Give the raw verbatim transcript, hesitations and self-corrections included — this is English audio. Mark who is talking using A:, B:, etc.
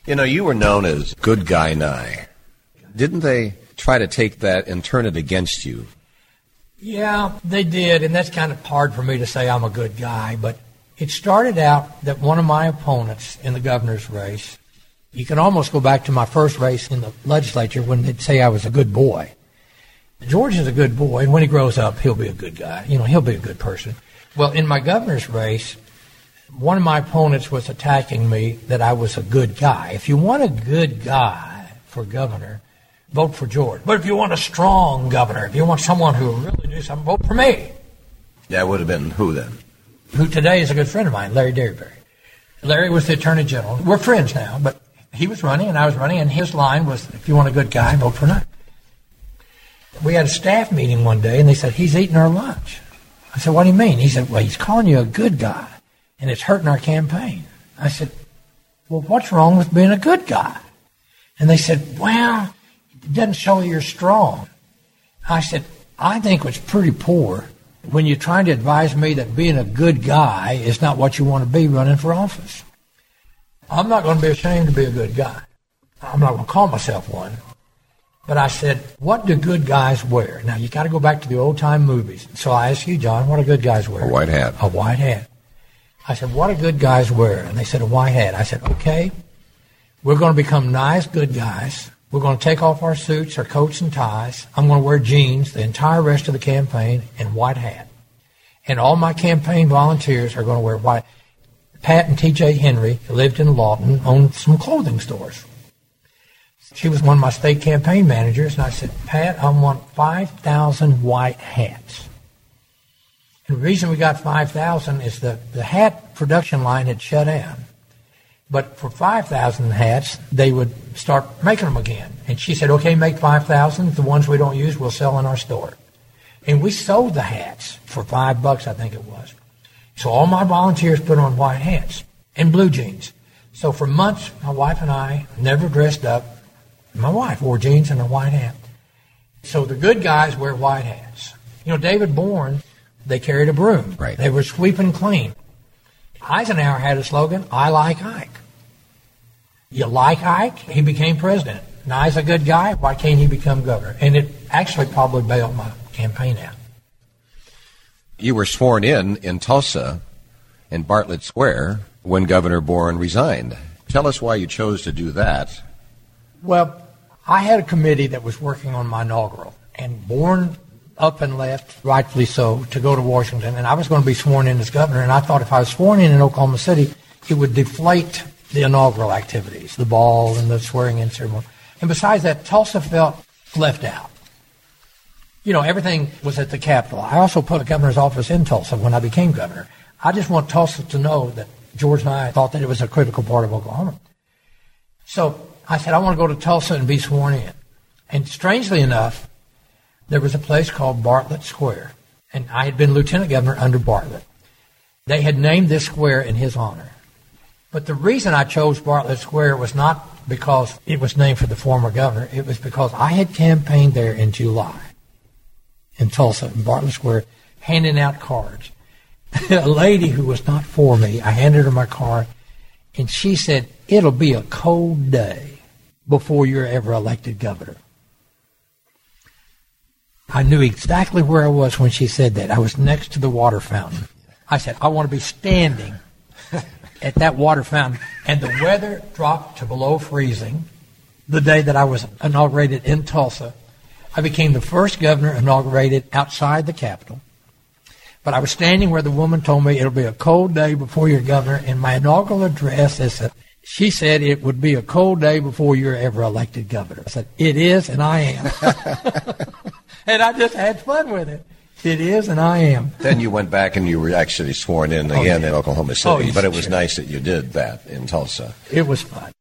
A: You know, you were known as Good Guy Nye. Didn't they try to take that and turn it against you?
B: Yeah, they did, and that's kind of hard for me to say I'm a good guy, but it started out that one of my opponents in the governor's race, you can almost go back to my first race in the legislature when they'd say I was a good boy. George is a good boy, and when he grows up, he'll be a good guy. You know, he'll be a good person. Well, in my governor's race, one of my opponents was attacking me that I was a good guy. If you want a good guy for governor, vote for George. But if you want a strong governor, if you want someone who will really do something, vote for me.
A: That would have been who then?
B: Who today is a good friend of mine, Larry Derryberry. Larry was the Attorney General. We're friends now, but he was running and I was running, and his line was, if you want a good guy, vote for Nye. We had a staff meeting one day, and they said, he's eating our lunch. I said, what do you mean? He said, well, he's calling you a good guy, and it's hurting our campaign. I said, well, what's wrong with being a good guy? And they said, well, it doesn't show you're strong. I said, I think it's pretty poor when you're trying to advise me that being a good guy is not what you want to be running for office. I'm not going to be ashamed to be a good guy. I'm not going to call myself one. But I said, what do good guys wear? Now, you got to go back to the old-time movies. So I asked you, John, what do good guys wear?
A: A white hat.
B: A white hat. I said, what do good guys wear? And they said, a white hat. I said, okay, we're going to become nice good guys. We're going to take off our suits, our coats and ties. I'm going to wear jeans the entire rest of the campaign and white hat. And all my campaign volunteers are going to wear white. Pat and T J Henry lived in Lawton, owned some clothing stores. She was one of my state campaign managers, and I said, Pat, I want five thousand white hats. And the reason we got five thousand is the, the hat production line had shut down. But for five thousand hats, they would start making them again. And she said, okay, make five thousand. The ones we don't use, we'll sell in our store. And we sold the hats for five bucks, I think it was. So all my volunteers put on white hats and blue jeans. So for months, my wife and I never dressed up. My wife wore jeans and a white hat. So the good guys wear white hats. You know, David Bourne, they carried a broom.
A: Right.
B: They were sweeping clean. Eisenhower had a slogan, I like Ike. You like Ike? He became president. Nye's a good guy. Why can't he become governor? And it actually probably bailed my campaign out.
A: You were sworn in in Tulsa in Bartlett Square when Governor Bourne resigned. Tell us why you chose to do that.
B: Well, I had a committee that was working on my inaugural, and Bourne up and left, rightfully so, to go to Washington, and I was going to be sworn in as governor, and I thought if I was sworn in in Oklahoma City, it would deflate the inaugural activities, the ball and the swearing-in ceremony. And besides that, Tulsa felt left out. You know, everything was at the Capitol. I also put a governor's office in Tulsa when I became governor. I just want Tulsa to know that George Nye thought that it was a critical part of Oklahoma. So I said, I want to go to Tulsa and be sworn in. And strangely enough, there was a place called Bartlett Square. And I had been lieutenant governor under Bartlett. They had named this square in his honor. But the reason I chose Bartlett Square was not because it was named for the former governor. It was because I had campaigned there in July in Tulsa, in Bartlett Square, handing out cards. A lady who was not for me, I handed her my card, and she said, it'll be a cold day before you're ever elected governor. I knew exactly where I was when she said that. I was next to the water fountain. I said, I want to be standing at that water fountain. And the weather dropped to below freezing the day that I was inaugurated in Tulsa. I became the first governor inaugurated outside the Capitol. But I was standing where the woman told me it'll be a cold day before you're governor. And my inaugural address, is a, she said it would be a cold day before you're ever elected governor. I said, it is, and I am. And I just had fun with it. It is, and I am.
A: Then you went back and you were actually sworn in again oh, yeah. in Oklahoma City.
B: Oh, yes,
A: but it was
B: sure.
A: nice that you did that in Tulsa.
B: It was fun.